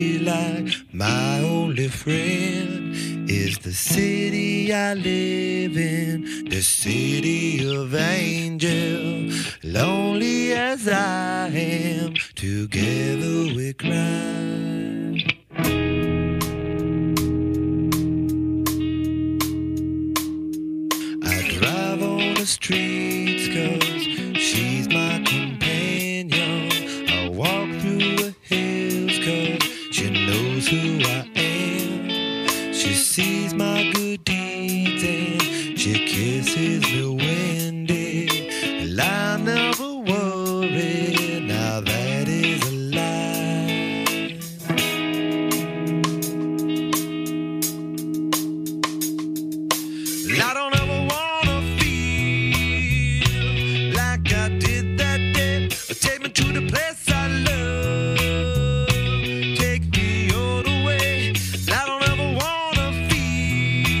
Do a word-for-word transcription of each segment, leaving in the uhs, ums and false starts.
like my only friend is the city I live in, the city of angel. Lonely as I am, together we cry. I drive on the streets 'cause she's my companion. I walk through the hills 'cause she knows who I am. She sees my good deeds and she kisses me windy. And I never worry, now that is a lie. I don't ever wanna feel like I did that day. Take me to the place I love. Take me all the way. I don't ever wanna feel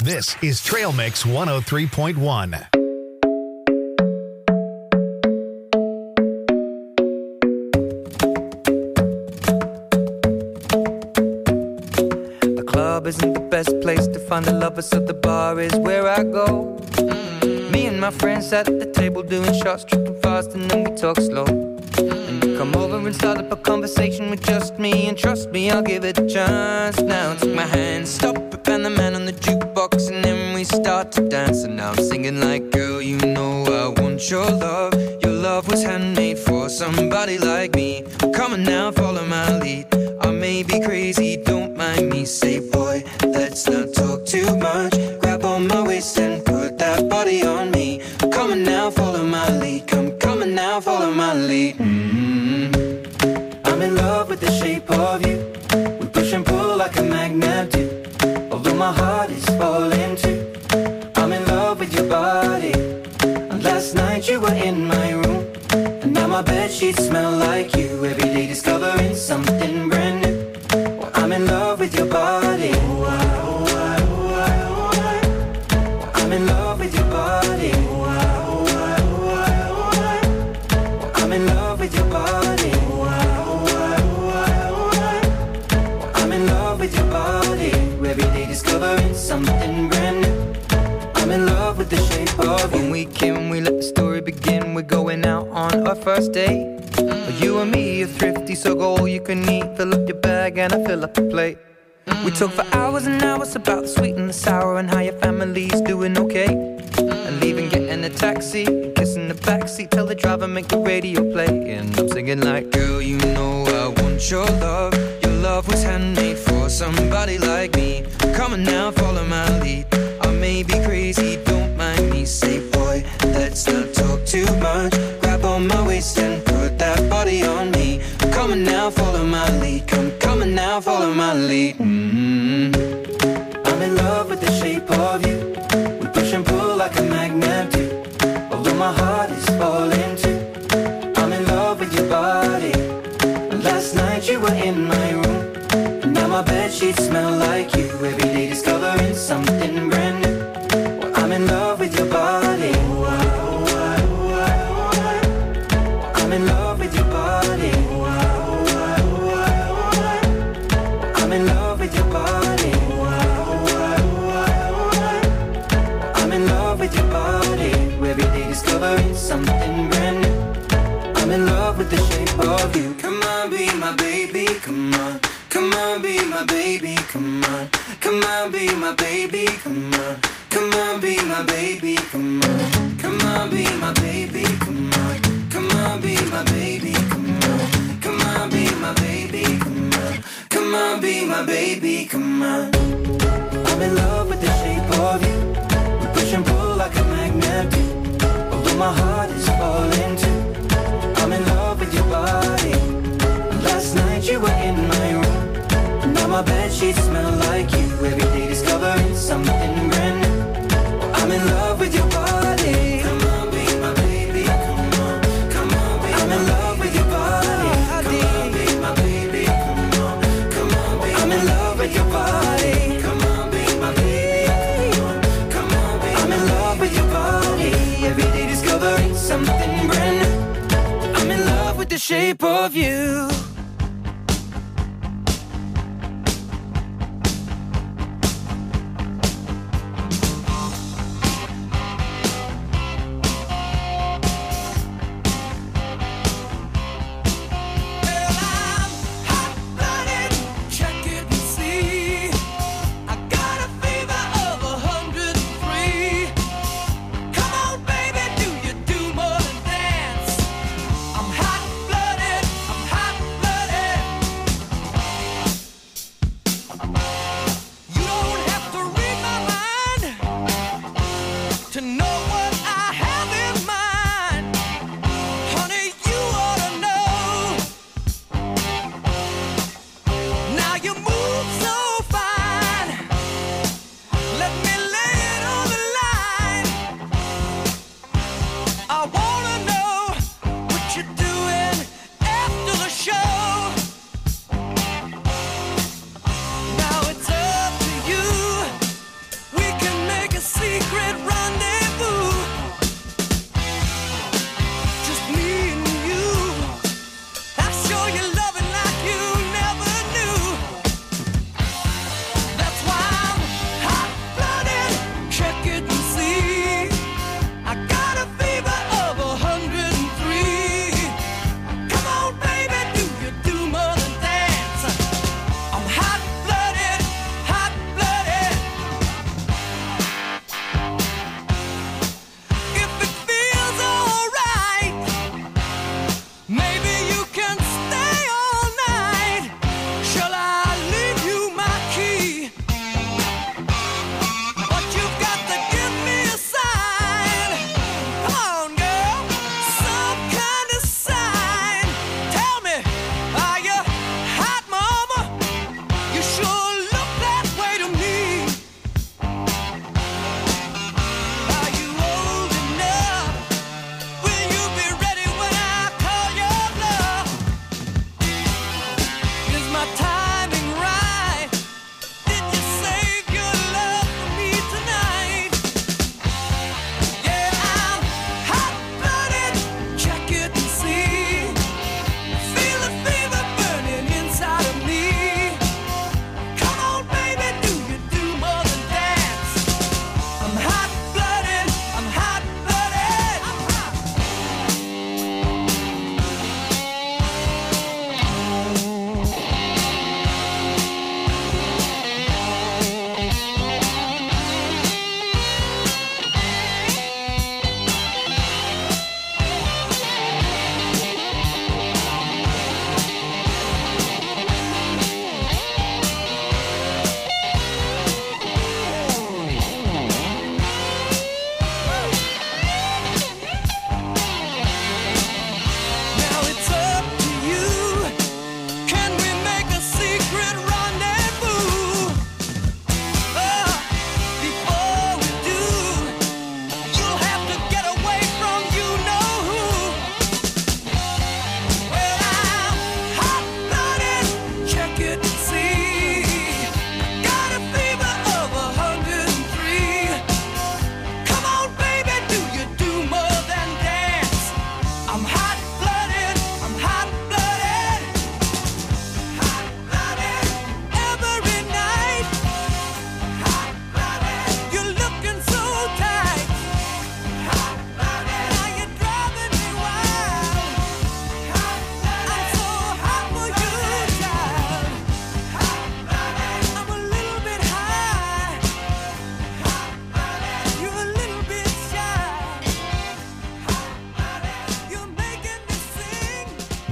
This is Trail Mix one oh three point one. The club isn't the best place to find the lovers, so the bar is where I go. Mm-hmm. Me and my friends sat at the table doing shots, tripping fast, and then we talk slow. And you come over and start up a conversation with just me, and trust me, I'll give it a chance. Now take my hand, stop it, and the man on the jukebox, and then we start to dance. And now I'm singing like, girl, you know I want your love. Your love was handmade for somebody like me. Come on now, follow my lead. I may be crazy, don't mind me. Say, boy, let's not talk too much. Grab on my waist and put that body on me. Come on now, follow my lead. Come, come on now, follow my lead. Mm-hmm. I'm in love with the shape of you. We push and pull like a magnet do. Although my heart is falling too. I'm in love with your body. And last night you were in my room. And now my bedsheets smell like you. Every day discovering something brand new. Well, I'm in love with your body. Oh, I, oh, I, oh, I, oh, I. Well, I'm in love with your body. Oh, I, oh, I, oh, I, oh, I. Well, I'm in love with your body. Oh, I, oh, I, oh, I, oh, I. Well, I'm in love with your body. Every day discovering something brand new. I'm in love with the shape of you. When we came, we let the story begin. We're going out on our first date. Mm-hmm. You and me are thrifty, so go all you can eat. Fill up your bag and I fill up the plate. Mm-hmm. We talk for hours and hours about the sweet and the sour and how your family's doing okay. Mm-hmm. And leaving, getting a taxi, and kissing the backseat. Tell the driver make the radio play. And I'm singing like, girl, you know I want your love. Your love was handmade for somebody like me. Come on now, follow my lead. I may be crazy, don't mind me. Say, boy, let's not talk too much. Grab on my waist and put that body on me. Come on now, follow my lead. Come, come on now, follow my lead. Mm-hmm. I'm in love with the shape of you. We push and pull like a magnet do. Although my heart is falling too. I'm in love with your body. And last night you were in my room. And now my bedsheets smell like you. Every day discovering something brand new. Well, I'm in love with your body. Oh, I, oh, I, oh, I, oh, I. I'm in love with your body. Oh, I, oh, I, oh, I, oh, I. I'm in love with your body. Oh, I, oh, I, oh, I, oh, I. I'm in love with your body. Every day discovering something brand new. I'm in love with the shape of you. Come on, be my baby, come on. Come on, be my baby, come on. Come on, be my baby, come on. Come on, be my baby, come on. Come on, be my baby, come on. Come on, be my baby, come on. Come on, be my baby, come on. Come on, be my baby, come on. I'm in love with the shape of you. We push and pull like a magnet do. Although my heart is falling too. I'm in love with your body. Last night you were in my room. Now my bedsheets smell like you. Every day discovering something brand new. Well, I'm in love with your body. Come on, be my baby. Come on, come on, be I'm in love with your body. Come on, be my baby. Come on, come on, be I'm in love with your body. Come on, be my baby. Come on, come on, be I'm in love with your body. Every day discovering something brand new. I'm in love with the shape of you. I'm hot-blooded, I'm hot-blooded.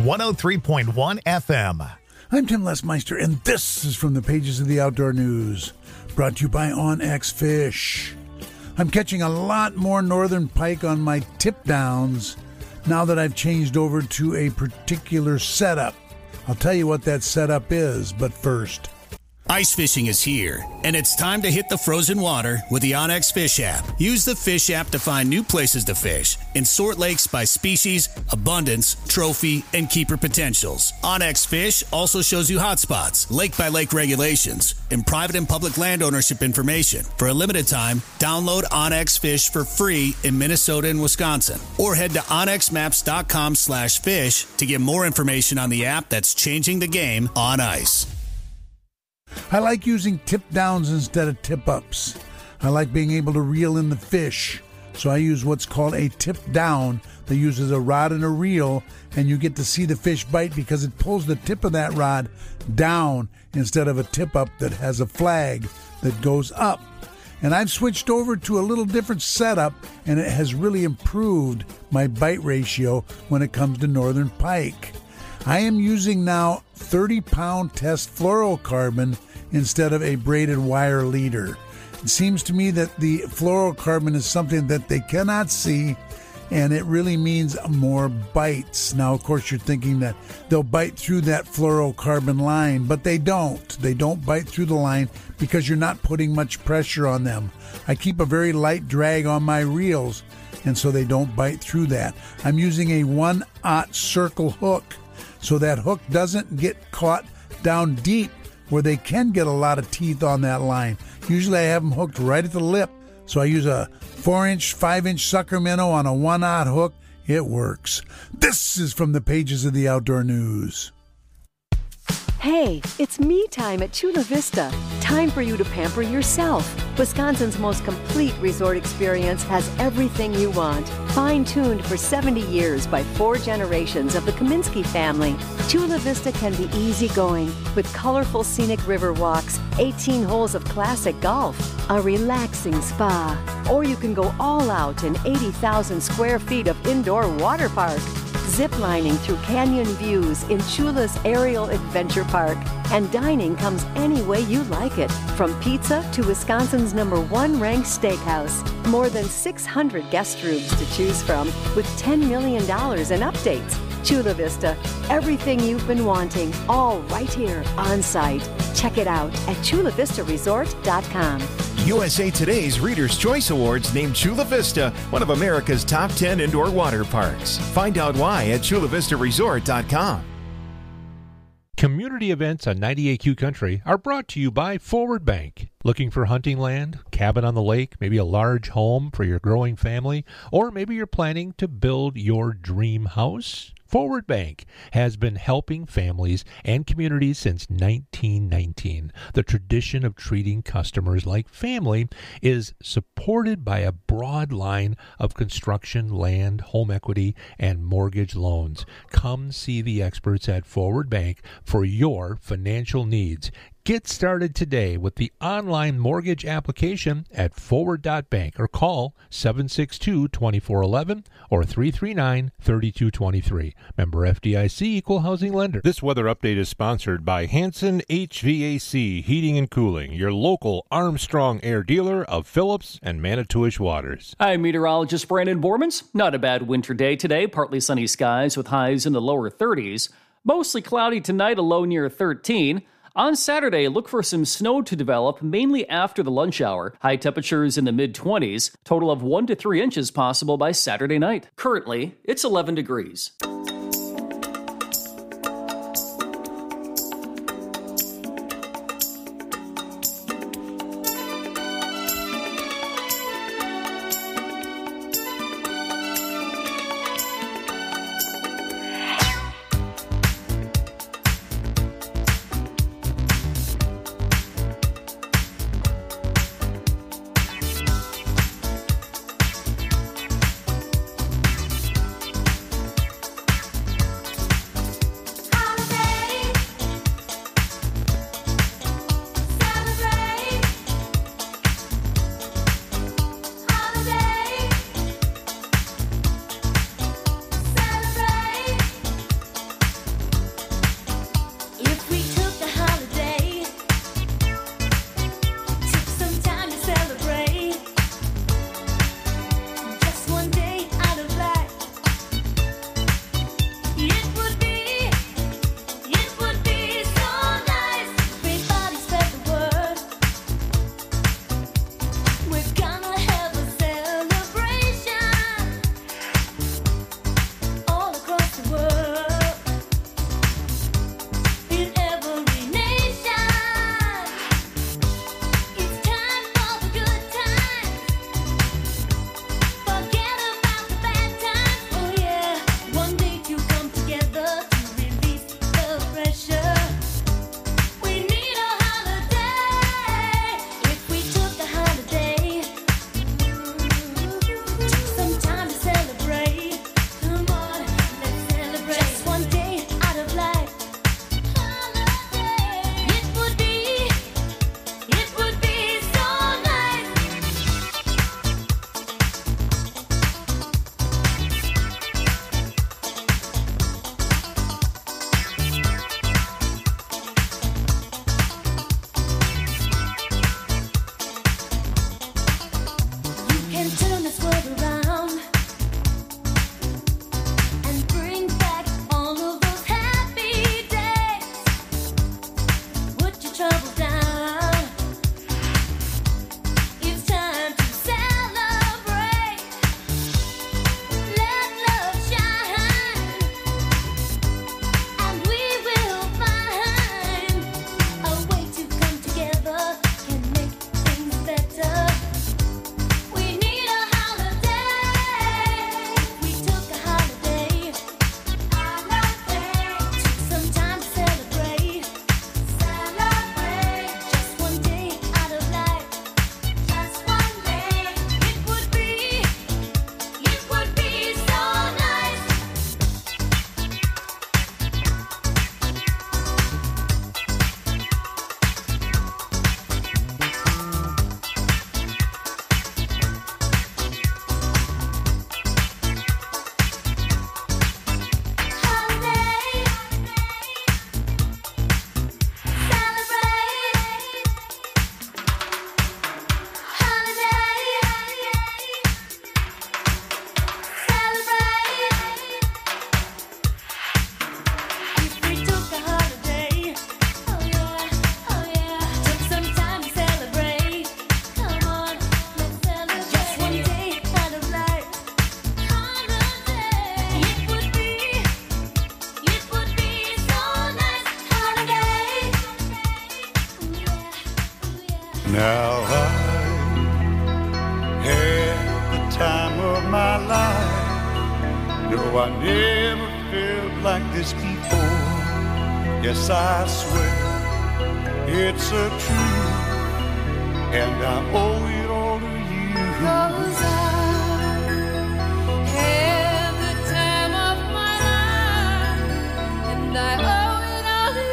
one oh three point one F M. I'm Tim Lesmeister, and this is from the pages of the Outdoor News, brought to you by OnX Fish. I'm catching a lot more northern pike on my tip downs now that I've changed over to a particular setup. I'll tell you what that setup is, but first. Ice fishing is here, and it's time to hit the frozen water with the OnX Fish app. Use the Fish app to find new places to fish and sort lakes by species, abundance, trophy, and keeper potentials. OnX Fish also shows you hotspots, lake-by-lake regulations, and private and public land ownership information. For a limited time, download OnX Fish for free in Minnesota and Wisconsin, or head to onxmaps.com slash fish to get more information on the app that's changing the game on ice. I like using tip downs instead of tip ups. I like being able to reel in the fish, so I use what's called a tip down that uses a rod and a reel, and you get to see the fish bite because it pulls the tip of that rod down instead of a tip up that has a flag that goes up. And I've switched over to a little different setup, and it has really improved my bite ratio when it comes to northern pike. I am using now thirty pound test fluorocarbon instead of a braided wire leader. It seems to me that the fluorocarbon is something that they cannot see, and it really means more bites. Now, of course, you're thinking that they'll bite through that fluorocarbon line, but they don't. They don't bite through the line because you're not putting much pressure on them. I keep a very light drag on my reels, and so they don't bite through that. I'm using a one-aught circle hook, so that hook doesn't get caught down deep where they can get a lot of teeth on that line. Usually I have them hooked right at the lip, so I use a four inch, five inch sucker minnow on a one-aught hook. It works. This is from the pages of the Outdoor News. Hey, it's me time at Chula Vista. Time for you to pamper yourself. Wisconsin's most complete resort experience has everything you want. Fine-tuned for seventy years by four generations of the Kaminsky family, Chula Vista can be easygoing with colorful scenic river walks, eighteen holes of classic golf, a relaxing spa, or you can go all out in eighty thousand square feet of indoor water park. Ziplining through canyon views in Chula's Aerial Adventure Park. And dining comes any way you like it, from pizza to Wisconsin's number one ranked steakhouse. More than six hundred guest rooms to choose from with ten million dollars in updates. Chula Vista, everything you've been wanting, all right here on site. Check it out at chula vista resort dot com. U S A Today's Reader's Choice Awards named Chula Vista one of America's top ten indoor water parks. Find out why at chula vista resort dot com. Community events on ninety-eight Q Country are brought to you by Forward Bank. Looking for hunting land, cabin on the lake, maybe a large home for your growing family, or maybe you're planning to build your dream house? Forward Bank has been helping families and communities since nineteen nineteen. The tradition of treating customers like family is supported by a broad line of construction, land, home equity, and mortgage loans. Come see the experts at Forward Bank for your financial needs. Get started today with the online mortgage application at forward dot bank or call seven six two, two four one one or three three nine, three two two three. Member F D I C, Equal Housing Lender. This weather update is sponsored by Hanson H V A C Heating and Cooling, your local Armstrong Air dealer of Phillips and Manitowish waters. I'm meteorologist Brandon Bormans. Not a bad winter day today. Partly sunny skies with highs in the lower thirties. Mostly cloudy tonight, a low near thirteen. On Saturday, look for some snow to develop, mainly after the lunch hour. High temperatures in the mid-twenties. Total of one to three inches possible by Saturday night. Currently, it's eleven degrees. of my life. No, I never felt like this before. Yes, I swear it's a truth, and I owe it all to you. 'Cause I had the time of my life, and I owe it all to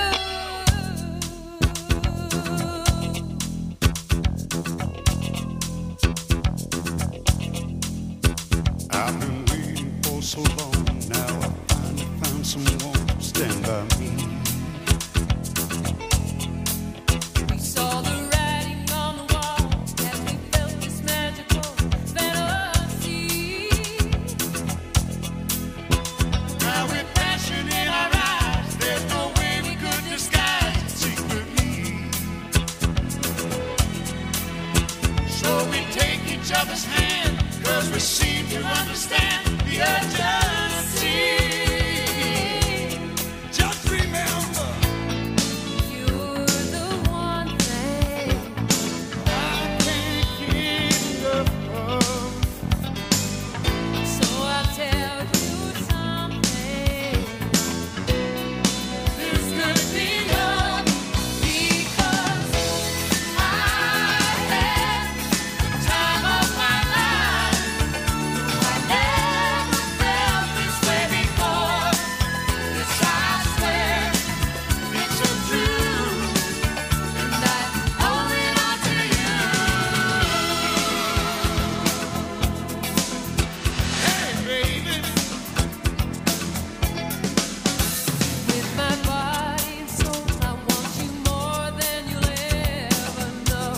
you. I've been waiting for so long, now I finally found someone to stand by me. Other's hand, 'cause we seem to understand the urgency. Just remember, you're the one thing I can't get enough of. So I'll tell you something. This could be love, because I had time of my life. I never felt this way before. Yes, I swear it's a truth, and I owe it all to you. Hey, baby, with my body and soul, I want you more than you'll ever know.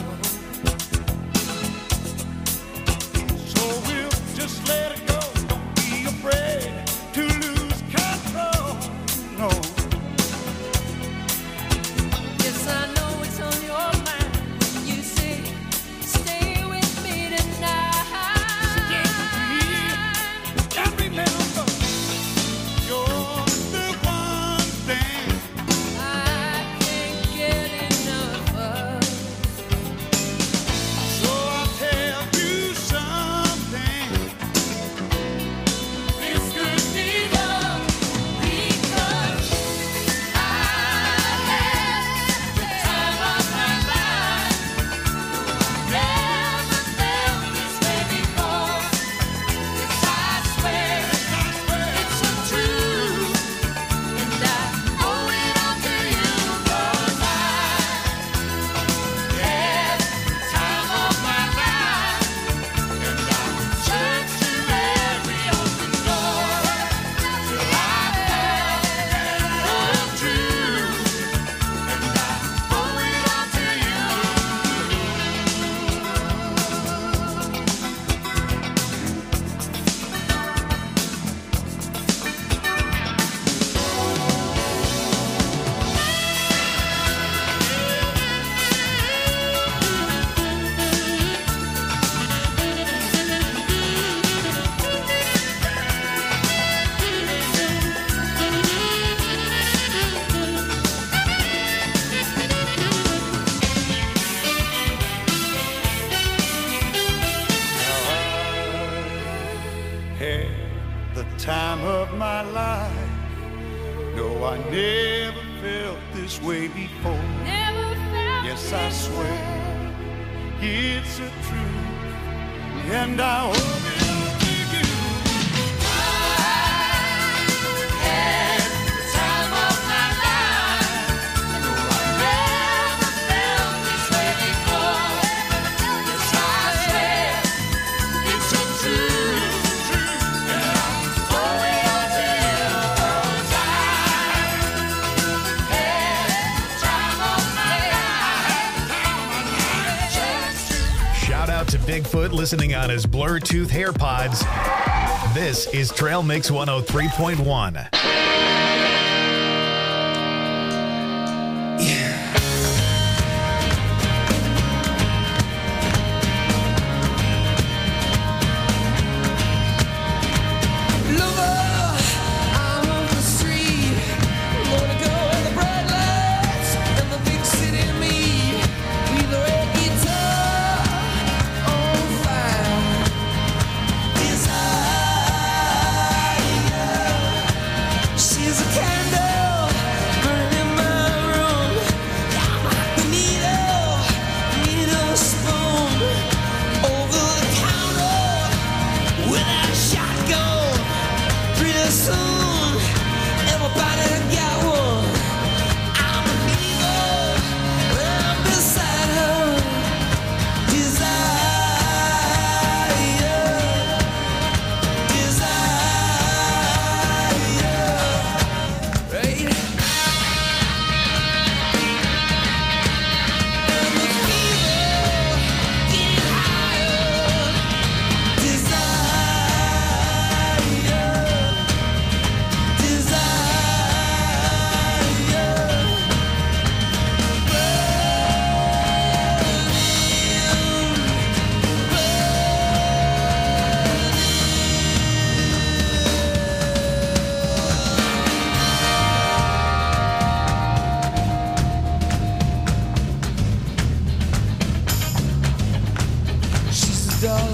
So we'll just let it go. Don't be afraid to lose control. No. Yes, I know it's on your mind when you say, stay with me tonight. Stay with me. And remember, you're the one thing I can't get enough of. So I'll tell you something. This could be love, because I had the time of my life. Never felt this way before. Yes, I swear it's a truth, and I owe it all to you. 'Cause I had the time of my life, and I searched through every open door till I found the truth, and I owe it all to you. Had the time of my life. No, I never felt this way before. Never felt yes, I swear it's a truth, and I owe it all to you. I had the time of my life. No, I never felt this way before. Yes, I swear it's a truth, and I owe it all to you. 'Cause I had the time of my life. Shout out to Bigfoot listening on his Bluetooth AirPods. This is Trail Mix one oh three point one. This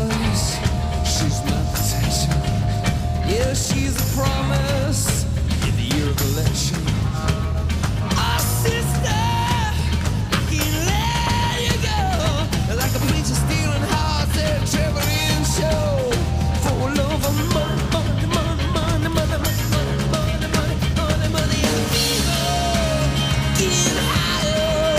cause she's my protection. Yeah, she's a promise in the year of election. Oh, sister, I can't let you go. Like a preacher stealing hearts at a traveling show. For love of money, money, money, money, money, money, money, money, money, money, and fever, getting higher.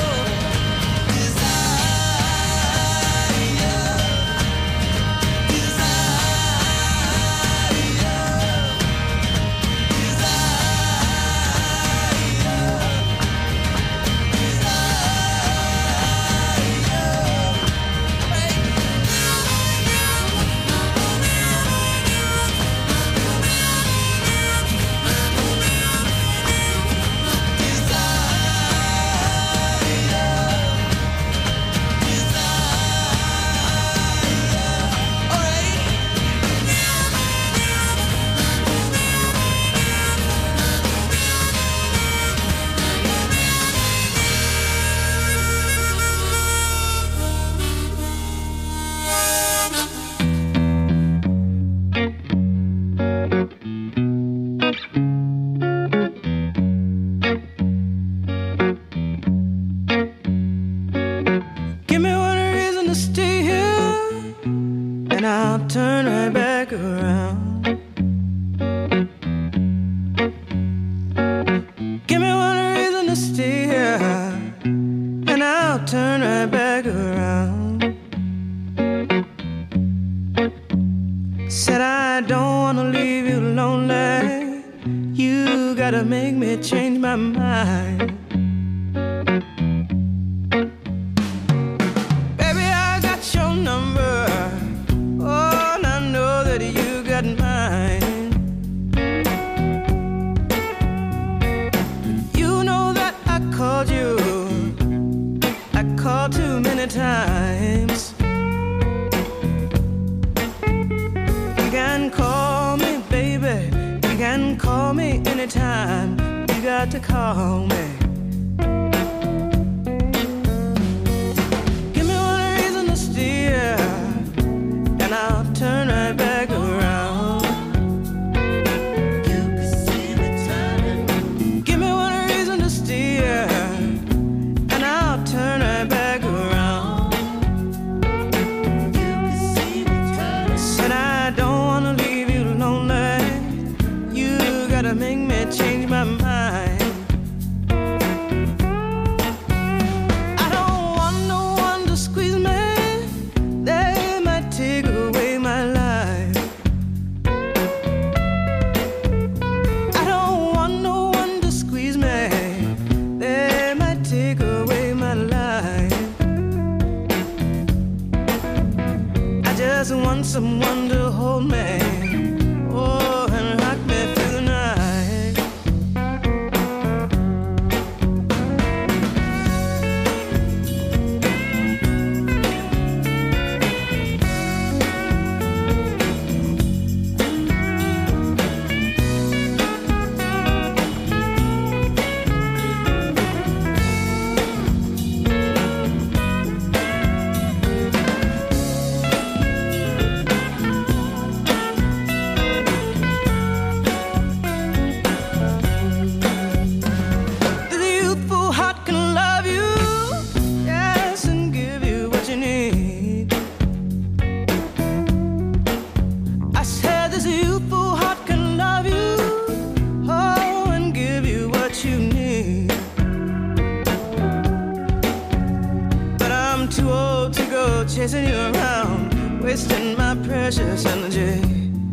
Chasing you around, wasting my precious energy.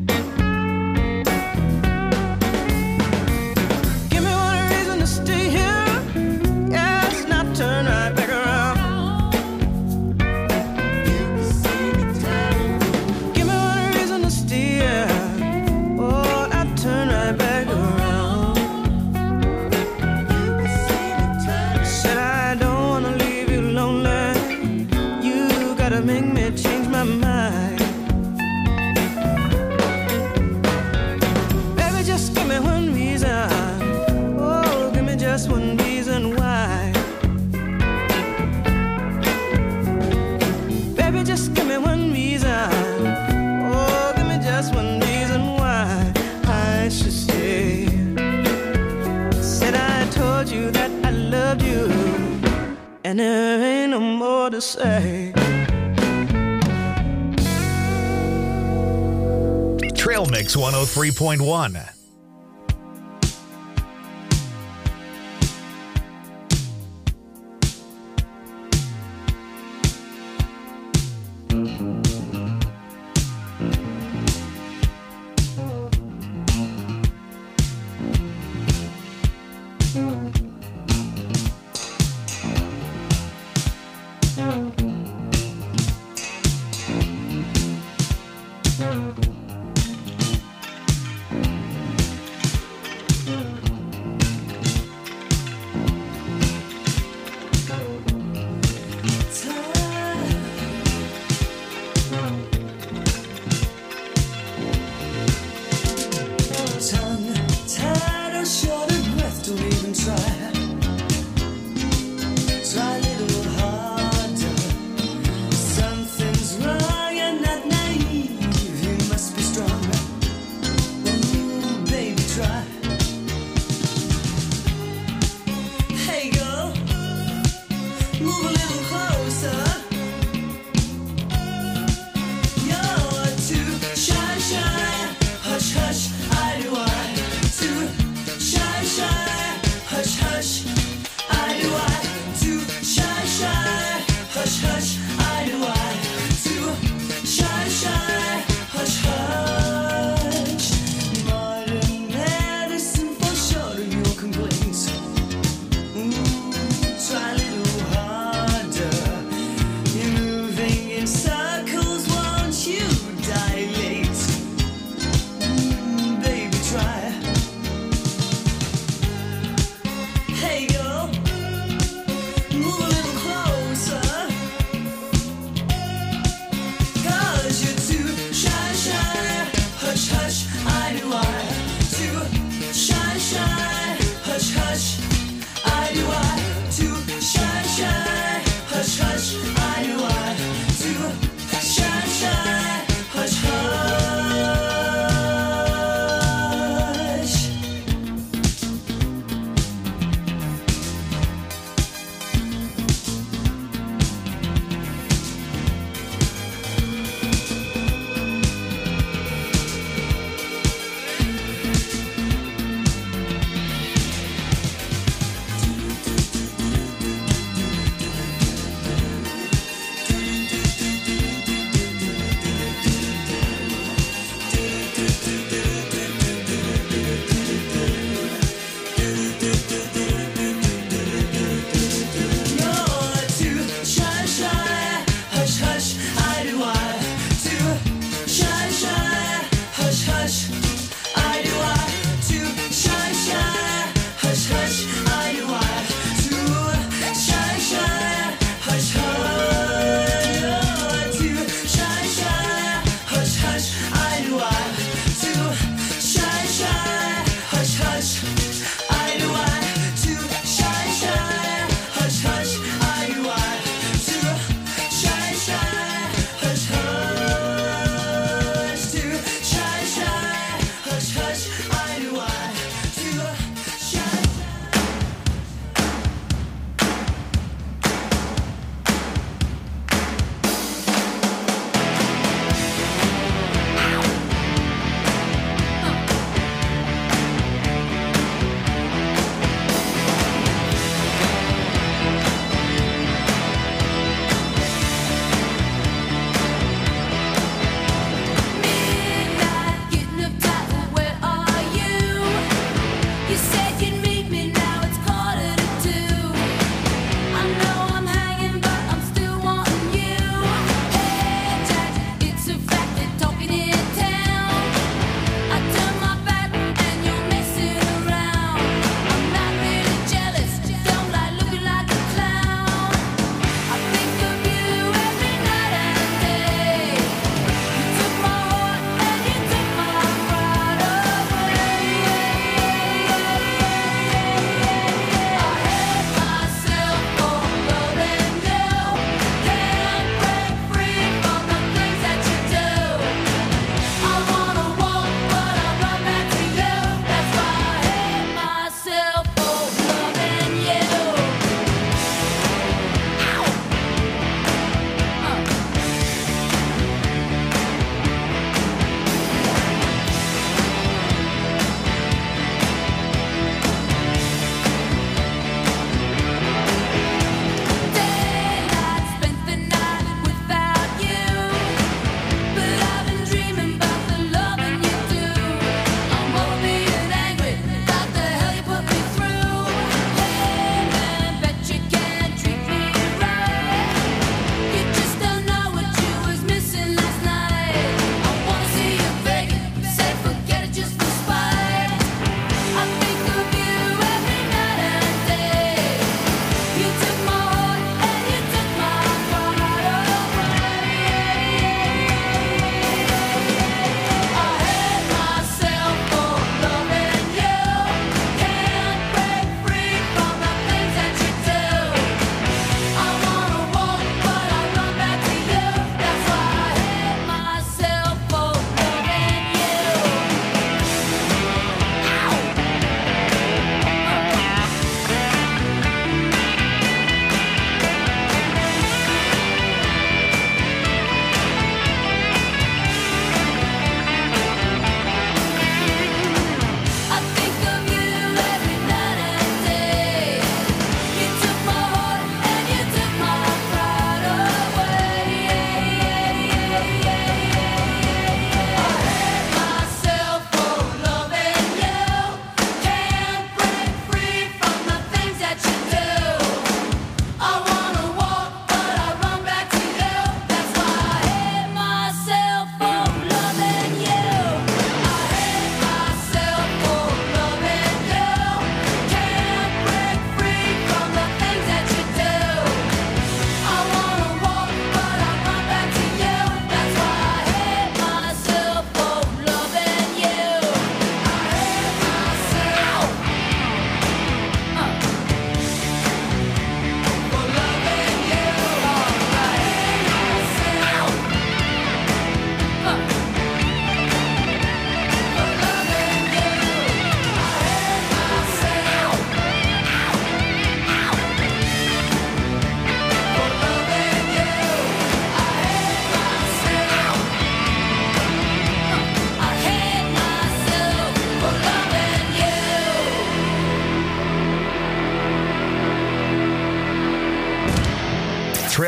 Give me one reason to stay here. Yes, now turn right back around. Give me one reason to stay here. Oh, now turn right back around. Said I don't wanna leave you lonely. Make me change my mind. and there ain't no more to say. Trail Mix one oh three point one. Something's wrong, you're not naive. You must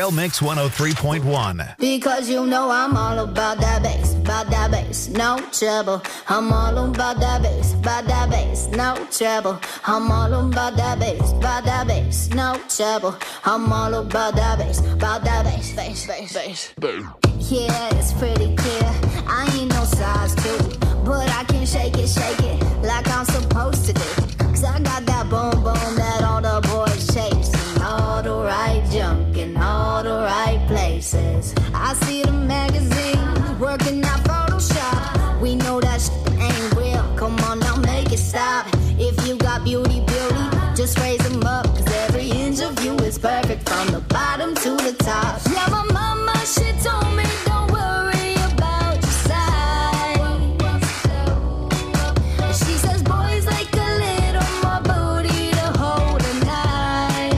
Trail Mix one oh three point one. Because you know I'm all about that bass, about that bass, no trouble. I'm all about that bass, about that bass, no trouble. I'm all about that bass, about that bass, no trouble. I'm all about that bass, about that bass, bass, bass, bass. Yeah, it's pretty clear. I ain't no size two, but I can shake it, shake it like I'm supposed to do. Cause I got that boom boom that all the boys chase. All the right junk in all the right places. I see the magazines working out Photoshop. We know that shit ain't real. Come on now, make it stop. If you got beauty, beauty, just raise them up. Cause every inch of you is perfect from the bottom to the top. Yeah, my mama, she told me don't worry about your size. She says boys like a little more booty to hold a knife.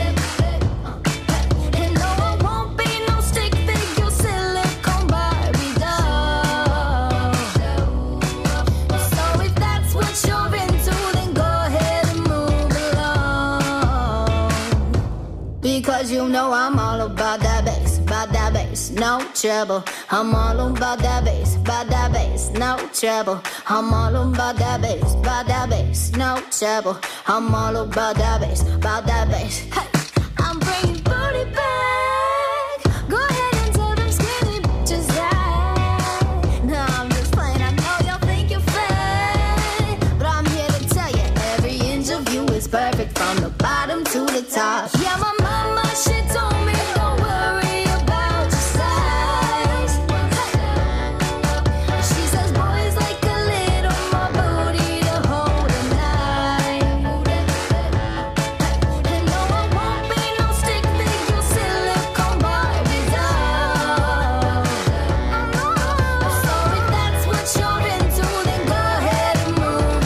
And no, I won't be no stick figure silicone Barbie doll. So if that's what you're into, then go ahead and move along. Because you know I'm all about that bass, about that bass, no trouble. I'm all about that bass, about that bass, no trouble. I'm all about that bass, about that bass, no trouble. I'm all about that bass, about that bass. Hey, I'm bringing booty back. Go ahead and tell them skinny bitches that. No, I'm just playing. I know y'all think you're fake, but I'm here to tell you every inch of you is perfect from the bottom to the top. Yeah, my mama, she told me don't worry about your size. She says boys like a little more booty to hold a knife. And no, I won't be no stick figure silicone Barbie doll. So if that's what you're into, then go ahead and move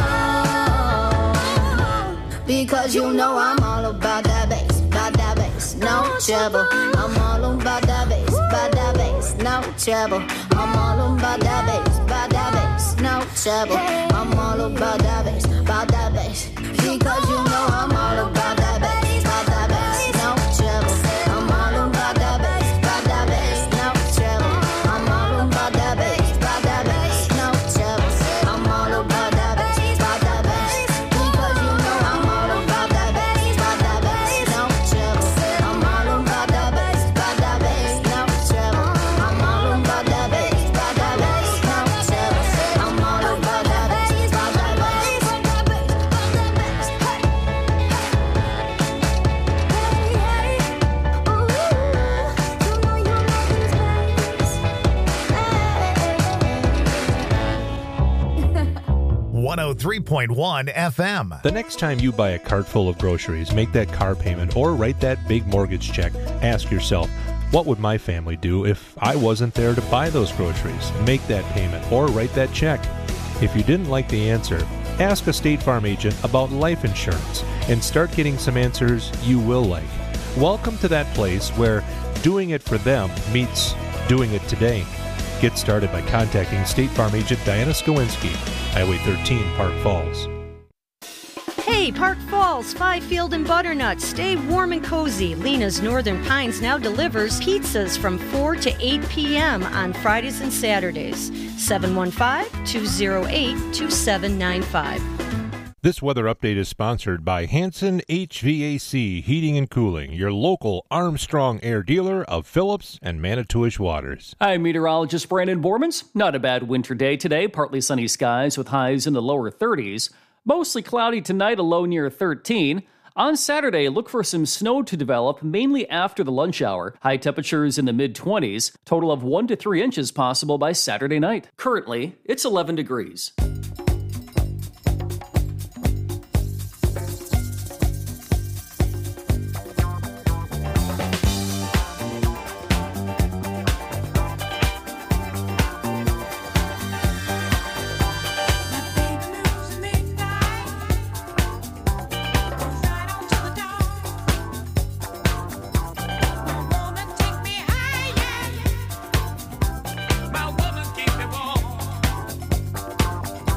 along. Because you know I'm all about that bass, about that bass, no trouble. I'm all about that bass, about that bass, no trouble. I'm all about that bass, about that bass, no trouble. I'm all about that bass, about that bass. Because you know I'm all about that bass, about that bass, no trouble. I'm all about that bass, about that bass, no trouble. I'm all about that bass, about that bass, no trouble. I'm all about that bass, about that bass. Because you know I'm all about that bass, about that bass, no trouble. I'm all about that bass, about that bass, no trouble. I'm all about that bass, about that bass, no trouble. I'm all about that bass, about that bass, about that bass, about that bass. one oh three point one F M. The next time you buy a cart full of groceries, make that car payment, or write that big mortgage check, ask yourself, what would my family do if I wasn't there to buy those groceries? Make that payment or write that check. If you didn't like the answer, ask a State Farm agent about life insurance and start getting some answers you will like. Welcome to that place where doing it for them meets doing it today. Get started by contacting State Farm agent Diana Skowinski, Highway thirteen, Park Falls. Hey, Park Falls, Fifield and Butternut. Stay warm and cozy. Lena's Northern Pines now delivers pizzas from four to eight p.m. on Fridays and Saturdays. seven one five, two oh eight, two seven nine five. This weather update is sponsored by Hanson H V A C Heating and Cooling, your local Armstrong Air dealer of Phillips and Manitowish Waters. I'm meteorologist Brandon Bormans. Not a bad winter day today. Partly sunny skies with highs in the lower thirties. Mostly cloudy tonight, a low near thirteen. On Saturday, look for some snow to develop, mainly after the lunch hour. High temperatures in the mid-twenties. Total of one to three inches possible by Saturday night. Currently, it's eleven degrees. My woman keep me warm.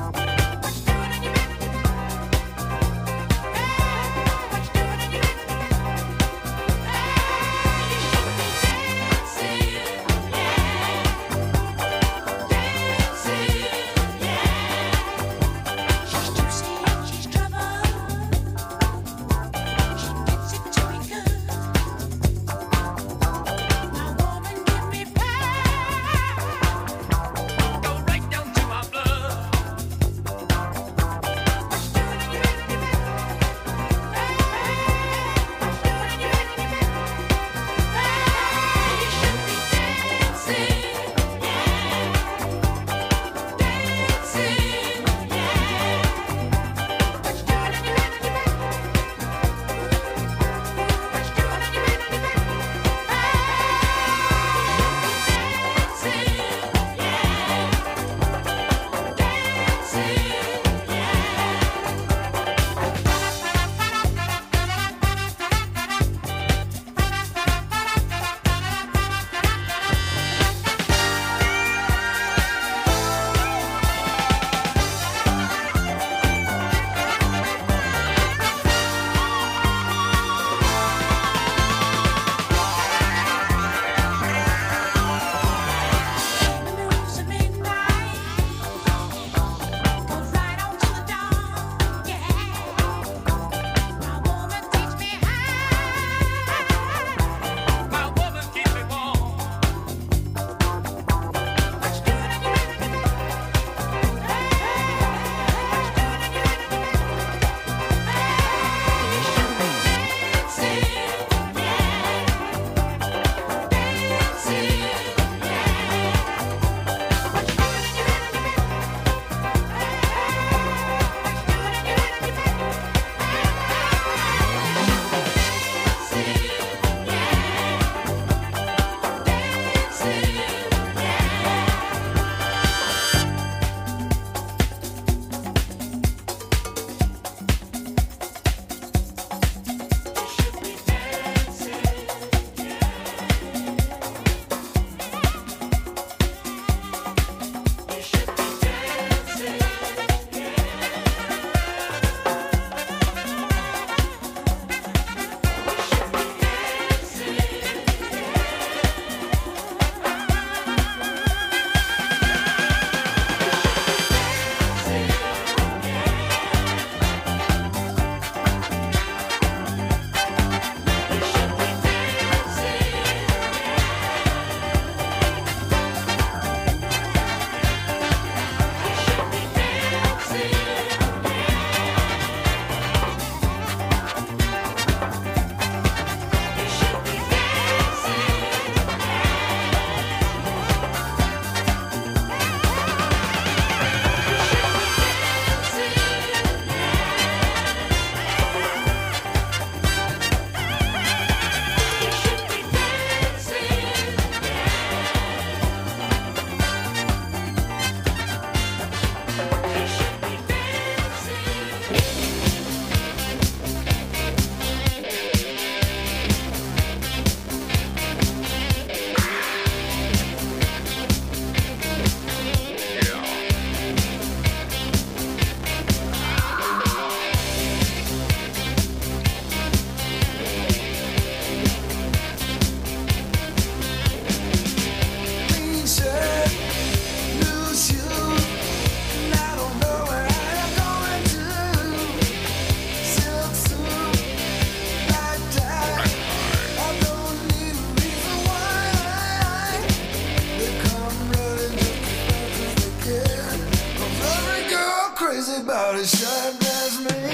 crazy about a short dress man.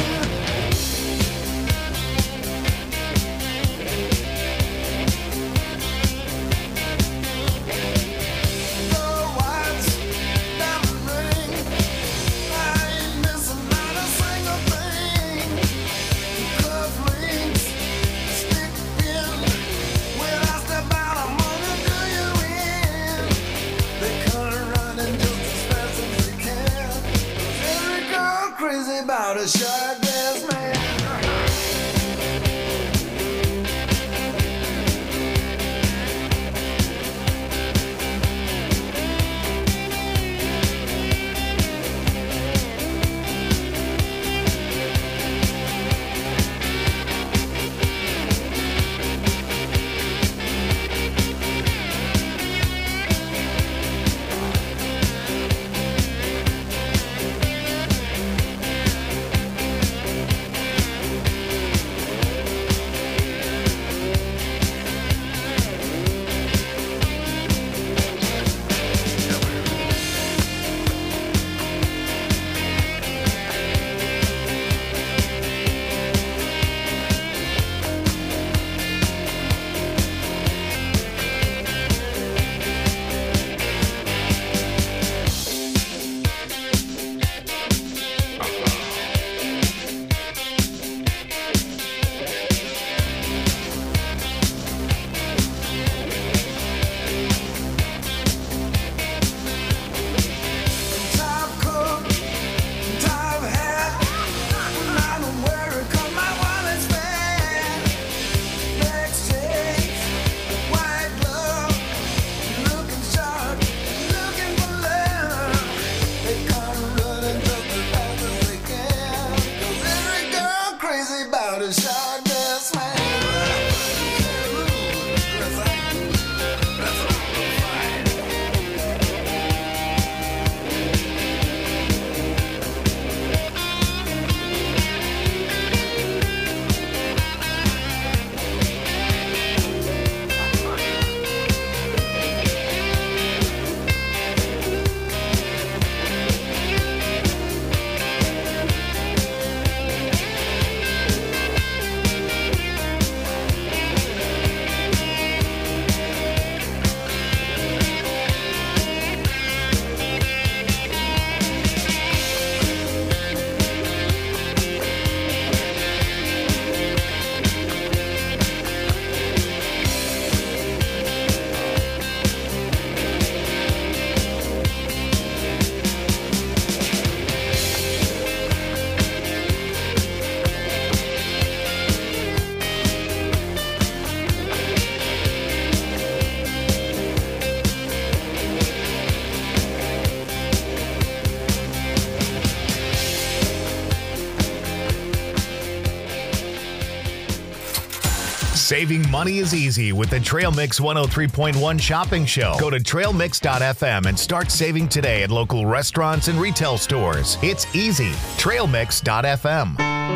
Crazy about a short dress man. Saving money is easy with the Trail Mix one oh three point one shopping show. Go to trail mix dot f m and start saving today at local restaurants and retail stores. It's easy. trail mix dot f m.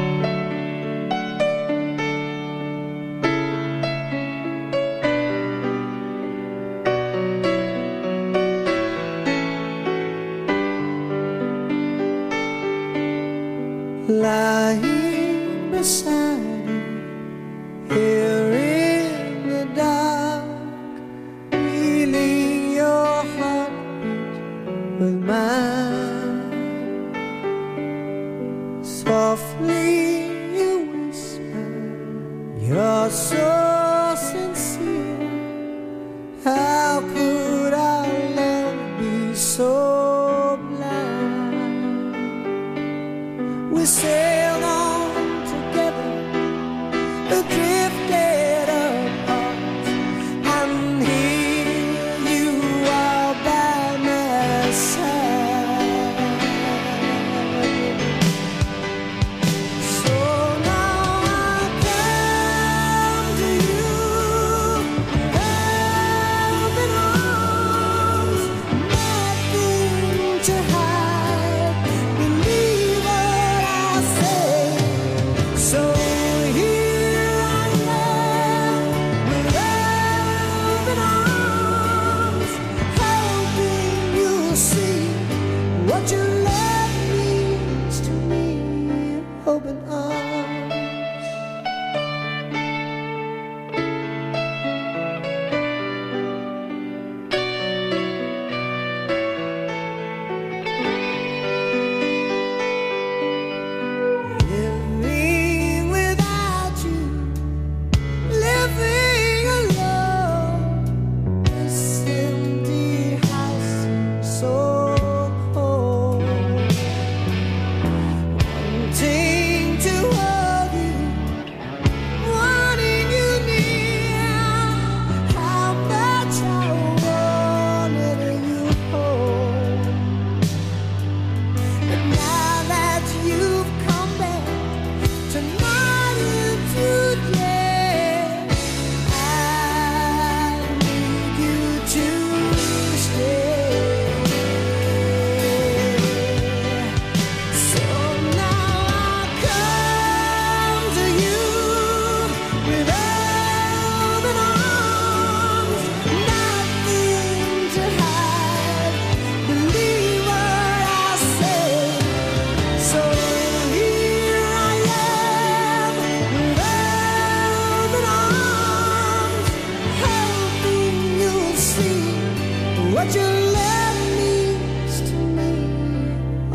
Lying beside you, here in the dark, feeling your heartbeat with mine. Softly you whisper, you're so sincere. How could our love be so blind? We sailed on together, drifted apart, and here you are by my side. So now I come to you, open arms, nothing to hide. Believe what I say. So here I am with open arms, hoping you'll see what your love means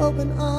open arms.